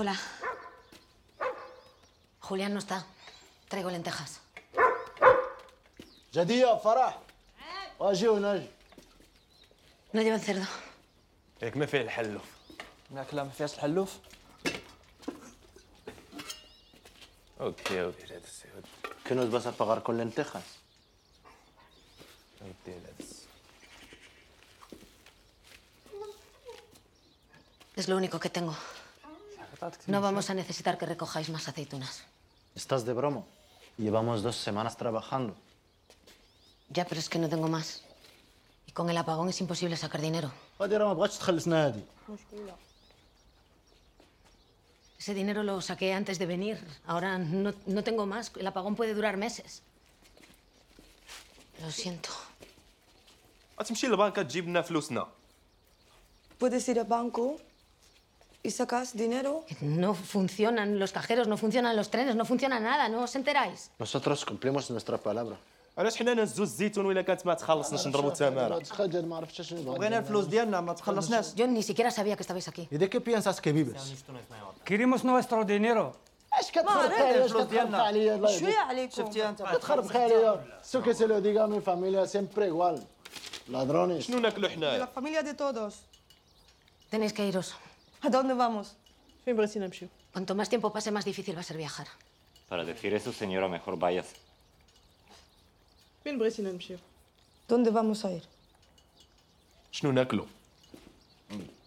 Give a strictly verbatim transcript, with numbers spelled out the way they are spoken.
Hola. Julián no está. Traigo lentejas. جدية فرح واجي ونجي. No llevan cerdo. هيك ما فيه الحلوف. ماكلة ما فيهاش الحلوف. اوكي اوكي لا تسي. ¿Qué nos vas a pagar con lentejas? اوكي لا تسي. Es lo único que tengo. No vamos a necesitar que recojáis más aceitunas. ¿Estás de broma? Llevamos dos semanas trabajando. Ya, pero es que no tengo más. Y con el apagón es imposible sacar dinero. هادي راه ما بغاتش تخلصنا هادي. Ese dinero lo saqué antes de venir. Ahora no, no tengo más. El apagón puede durar meses. Lo siento. غتمشي للبنكة تجيب لنا فلوسنا. Puedes ir al banco y sacas dinero. No funcionan los cajeros, no funcionan los trenes, no funciona nada. ¿No os enteráis? Nosotros cumplimos nuestra palabra. علاش حنا نهزو الزيتون ولا كانت ما تخلصناش نضربوا التماره؟ تخجل ما عرفتش شنو يبغى. بغينا الفلوس ديالنا ما تخلصناش. Yo ni siquiera sabía que estabais aquí. ¿Y de qué piensas que vives? Queremos nuestro dinero. اش كتخربق عليا؟ اش كتخربق عليا؟ الله شوية يهديك. عليكم. شفتي انت كتخربق عليا. Eso que se lo diga a mi familia siempre igual. Ladrones. شنو ناكلوا La حنايا؟ familia de todos. Tenéis que iros. ¿A dónde vamos? فين بغيتي نمشيو؟ Cuanto más tiempo pase, más difícil va a ser viajar. Para decir eso, señora, mejor váyase. فين بغيتي نمشيو؟ ¿Dónde vamos a ir? شنو ناكلوا؟